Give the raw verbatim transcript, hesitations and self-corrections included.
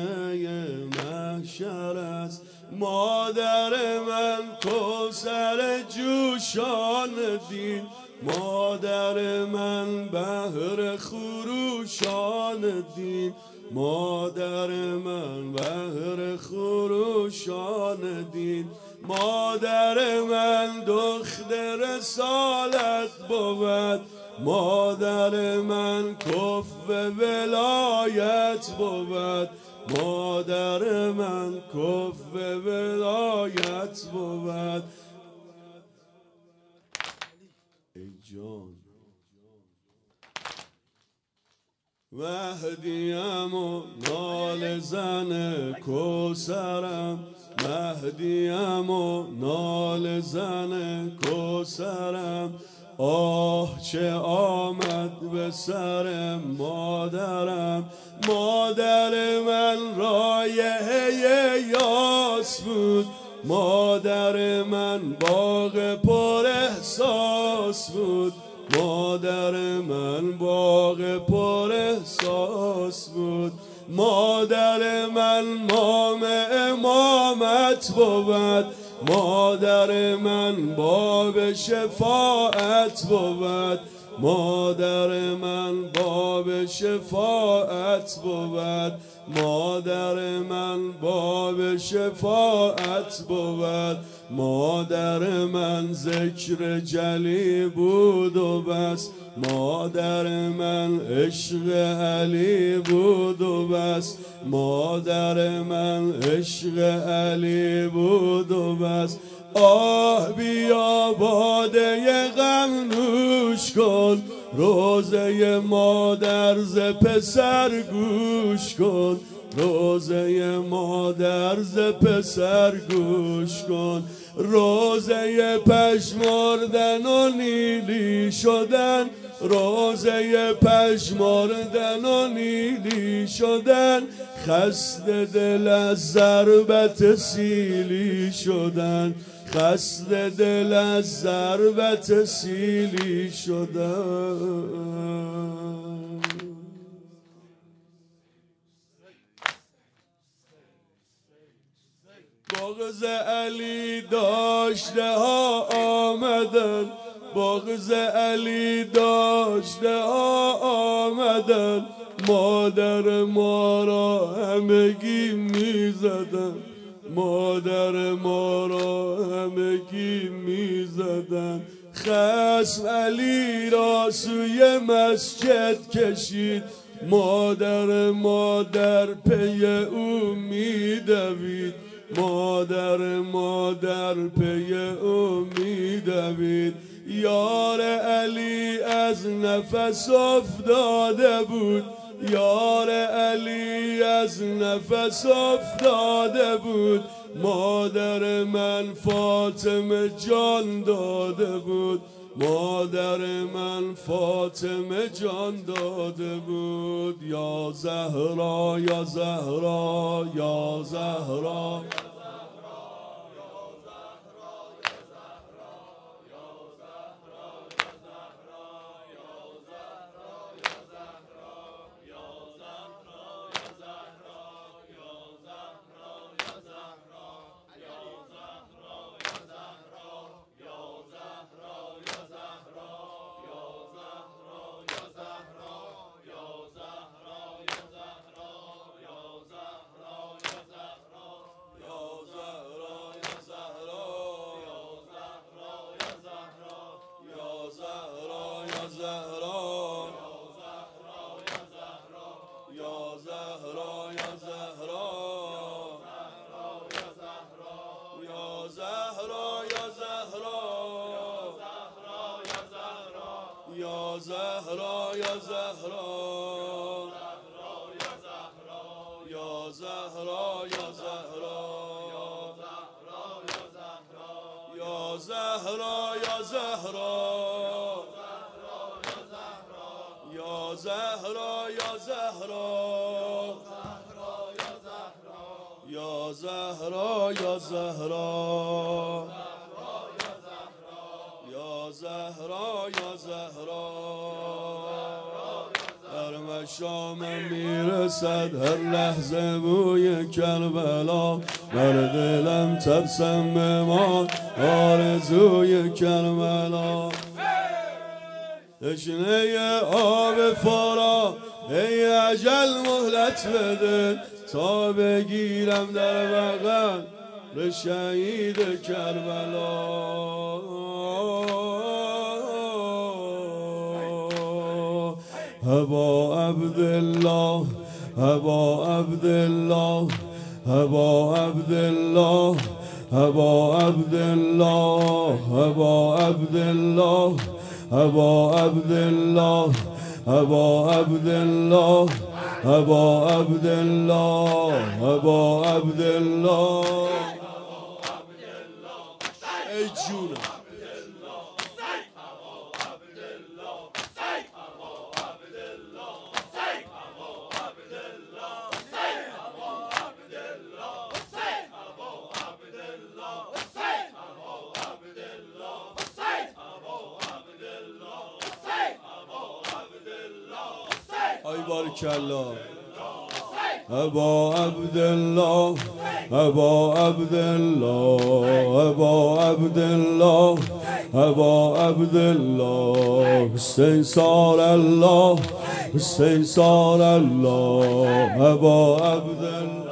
محشر است. مادر من کوثر جوشان دین، مادر من بحر خروشان دین، مادر من بحر خروشان دین. مادر من دختر رسالت بود، مادر من کف ولایت بود، مادر من کف ولایت بود. ای جان مهدیم و نال زن کوثرم، مهدیم و نال زن کوثرم. آه چه آمد به سر مادرم، مادر من رایحه یاس بود، مادر من باغ پر احساس بود، مادر من باغ پر احساس بود. مادر من مام امامت بود، مادر من باب شفاعت بود، مادر من باب شفاعت بود، مادر من باب شفاعت بود. مادر من ذکر جلی بود و بس، مادر من عشق علی بود و بس، مادر من عشق علی بود و بس. آه بیا باده غم نوش کن، روزه مادر ز پسر گوش کن، روزه مادر ز پسر گوش کن. روزه پشمردن و نیلی شدن، روزه پشمردن و نیلی شدن. خسته دل از ضربت سیلی شدن، خسته دل از ضربت سیلی شدن. بغض علی داشته ها آمدن، بغض علی داشته ها آمدن. مادر ما را همگی می زدن، مادر ما را همگی می زدن. خصم علی را سوی مسجد کشید، مادر مادر پی او می دوید، مادر مادر پی او می دوید. یار علی از نفس افتاده بود، یار علی از نفس افتاده بود. مادر من فاطمه جان داده بود، مادر من فاطمه جان داده بود. یا زهرا یا زهرا یا زهرا، یا زهرا یا زهرا یا زهرا یا زهرا یا زهرا یا زهرا یا زهرا یا زهرا یا زهرا یا زهرا یا زهرا یا زهرا در چشامم میرسد هر لحظه بوی کربلا، بر دلم ترسم بمان آرزوی کربلا. تشنه آب فارا ای اجل مهلت بده، تا بگیرم در بغل شهید کربلا. ابا عبدالله ابا عبدالله ابا عبدالله ابا عبدالله ابا عبدالله ابا عبدالله ابا عبدالله ابا عبدالله ابا عبدالله. ای جونم ای بارکالله. ابا عبدالله ابا عبدالله ابا عبدالله ابا عبدالله. حسین سال الله حسین سال الله ابا عبدالله.